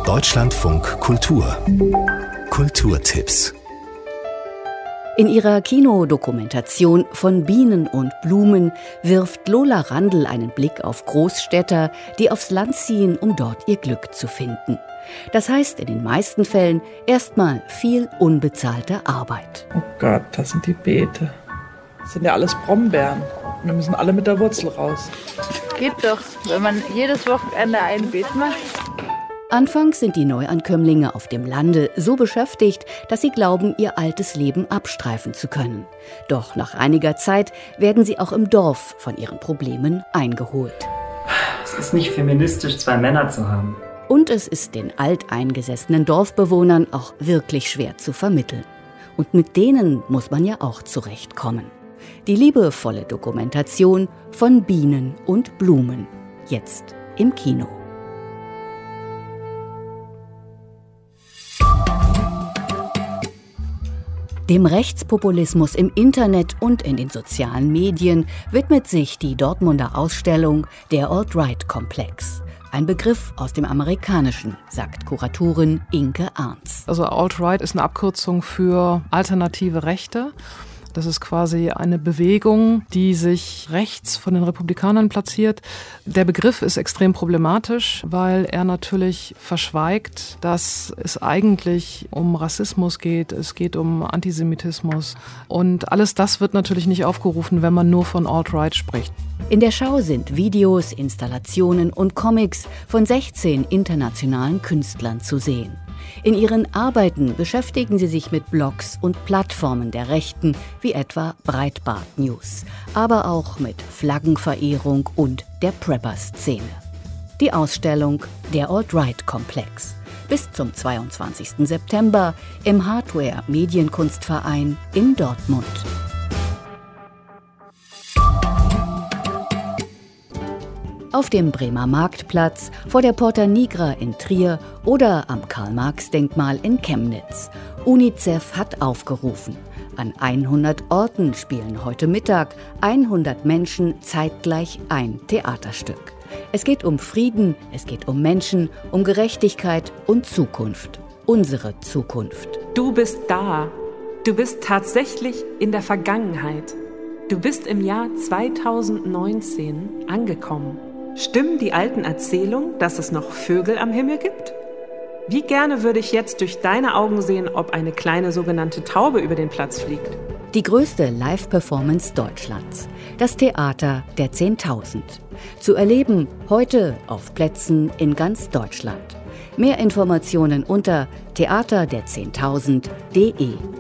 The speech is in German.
Deutschlandfunk Kultur. Kulturtipps. In ihrer Kinodokumentation Von Bienen und Blumen wirft Lola Randl einen Blick auf Großstädter, die aufs Land ziehen, um dort ihr Glück zu finden. Das heißt in den meisten Fällen erstmal viel unbezahlte Arbeit. Oh Gott, das sind die Beete. Das sind ja alles Brombeeren. Und wir müssen alle mit der Wurzel raus. Geht doch, wenn man jedes Wochenende ein Beet macht. Anfangs sind die Neuankömmlinge auf dem Lande so beschäftigt, dass sie glauben, ihr altes Leben abstreifen zu können. Doch nach einiger Zeit werden sie auch im Dorf von ihren Problemen eingeholt. Es ist nicht feministisch, 2 Männer zu haben. Und es ist den alteingesessenen Dorfbewohnern auch wirklich schwer zu vermitteln. Und mit denen muss man ja auch zurechtkommen. Die liebevolle Dokumentation Von Bienen und Blumen. Jetzt im Kino. Dem Rechtspopulismus im Internet und in den sozialen Medien widmet sich die Dortmunder Ausstellung Der Alt-Right-Komplex. Ein Begriff aus dem Amerikanischen, sagt Kuratorin Inke Arns. Also Alt-Right ist eine Abkürzung für alternative Rechte. Das ist quasi eine Bewegung, die sich rechts von den Republikanern platziert. Der Begriff ist extrem problematisch, weil er natürlich verschweigt, dass es eigentlich um Rassismus geht, es geht um Antisemitismus. Und alles das wird natürlich nicht aufgerufen, wenn man nur von Alt-Right spricht. In der Schau sind Videos, Installationen und Comics von 16 internationalen Künstlern zu sehen. In ihren Arbeiten beschäftigen sie sich mit Blogs und Plattformen der Rechten, wie etwa Breitbart News, aber auch mit Flaggenverehrung und der Prepper-Szene. Die Ausstellung Der Alt-Right-Komplex. Bis zum 22. September im Hardware Medienkunstverein in Dortmund. Auf dem Bremer Marktplatz, vor der Porta Nigra in Trier oder am Karl-Marx-Denkmal in Chemnitz. UNICEF hat aufgerufen. An 100 Orten spielen heute Mittag 100 Menschen zeitgleich ein Theaterstück. Es geht um Frieden, es geht um Menschen, um Gerechtigkeit und Zukunft. Unsere Zukunft. Du bist da. Du bist tatsächlich in der Vergangenheit. Du bist im Jahr 2019 angekommen. Stimmen die alten Erzählungen, dass es noch Vögel am Himmel gibt? Wie gerne würde ich jetzt durch deine Augen sehen, ob eine kleine sogenannte Taube über den Platz fliegt. Die größte Live-Performance Deutschlands. Das Theater der 10.000. Zu erleben heute auf Plätzen in ganz Deutschland. Mehr Informationen unter theaterder10.000.de.